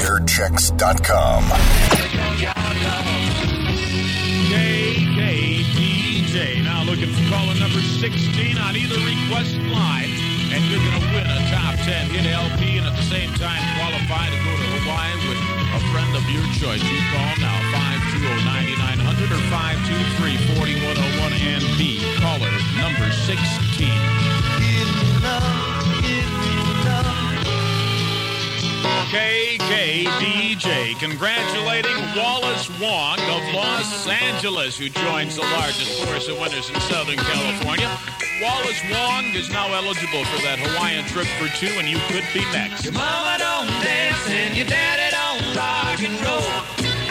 Airchecks.com. KKDJ. Now looking for caller number 16 on either request line, and you're going to win a top 10 hit LP and at the same time qualify to go to Hawaii with a friend of your choice. You call now, 520-9900 or 523-4101 and B. Caller number 16. KKDJ congratulating Wallace Wong of Los Angeles, who joins the largest force of winners in Southern California. Wallace Wong is now eligible for that Hawaiian trip for two, and you could be next. Your mama don't dance and your daddy don't rock and roll.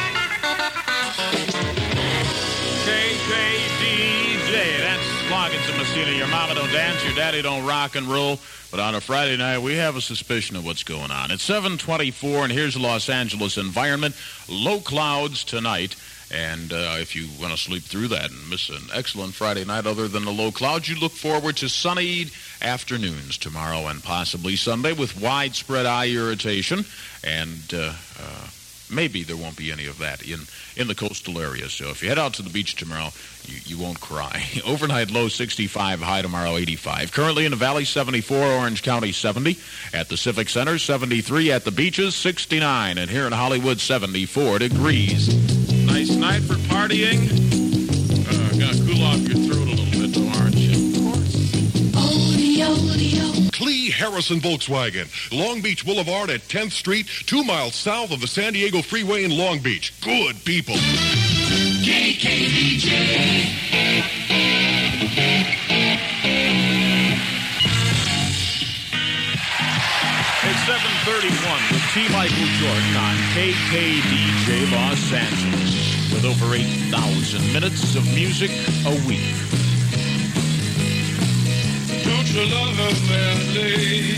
KKDJ, that's Loggins and Messina. Your mama don't dance, your daddy don't rock and roll. But on a Friday night, we have a suspicion of what's going on. It's 7:24, and here's the Los Angeles environment. Low clouds tonight. And if you want to sleep through that and miss an excellent Friday night other than the low clouds, you look forward to sunny afternoons tomorrow and possibly Sunday with widespread eye irritation. And maybe there won't be any of that in the coastal areas. So if you head out to the beach tomorrow, you won't cry. Overnight low 65, high tomorrow 85. Currently in the Valley 74, Orange County 70. At the Civic Center 73. At the beaches 69. And here in Hollywood 74 degrees. Nice night for partying. Gonna cool off your throat a little bit though, aren't you? Of course. Clee Harrison Volkswagen, Long Beach Boulevard at 10th Street, 2 miles south of the San Diego Freeway in Long Beach. Good people. KKDJ. It's 7:31 with T. Michael Jordan on KKDJ Los Angeles with over 8,000 minutes of music a week. Don't you love her badly?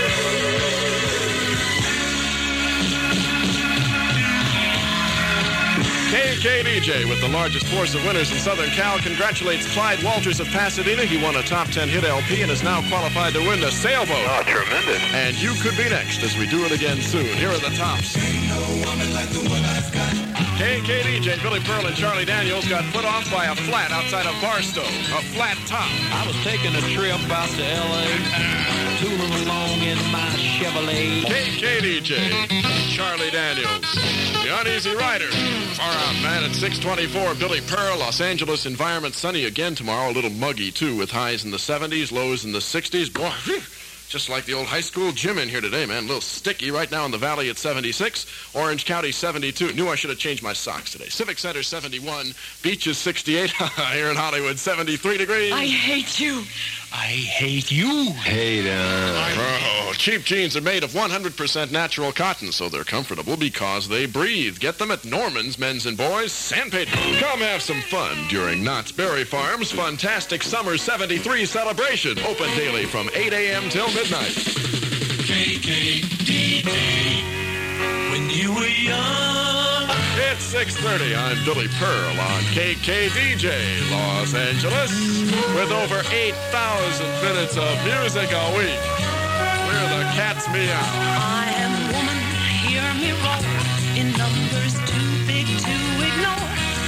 KKDJ, with the largest force of winners in Southern Cal, congratulates Clyde Walters of Pasadena. He won a top 10 hit LP and is now qualified to win the sailboat. Oh, tremendous. And you could be next as we do it again soon. Here are the tops. KKDJ, Billy Pearl and Charlie Daniels got put off by a flat outside of Barstow. A flat top. I was taking a trip out to L.A., tooling along in my Chevrolet. KKDJ, Charlie Daniels, the Uneasy Rider. Far out, man, at 6:24. Billy Pearl, Los Angeles environment sunny again tomorrow. A little muggy, too, with highs in the 70s, lows in the 60s. Boy, just like the old high school gym in here today, man. A little sticky right now in the valley at 76. Orange County 72. Knew I should have changed my socks today. Civic Center 71. Beaches 68. Here in Hollywood 73 degrees. I hate you. I hate you. Oh, cheap jeans are made of 100% natural cotton, so they're comfortable because they breathe. Get them at Norman's Men's and Boys San Pedro. Come have some fun during Knott's Berry Farm's Fantastic Summer 73 celebration. Open daily from 8 a.m. till midnight. KKDJ. When you were young. It's 6:30. I'm Billy Pearl on KKDJ Los Angeles with over 8,000 minutes of music a week. We're the Cats Meow. I am a woman, hear me roar, in numbers too big to ignore.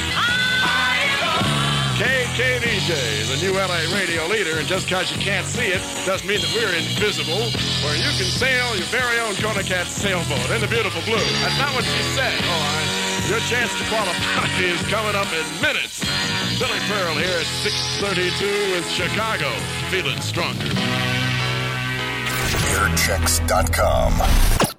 KKDJ, the new LA radio leader, and just because you can't see it doesn't mean that we're invisible, where you can sail your very own Kona Cat sailboat in the beautiful blue. That's not what she said. All right. Your chance to qualify is coming up in minutes. Billy Pearl here at 6:32 with Chicago, feeling stronger. Airchecks.com.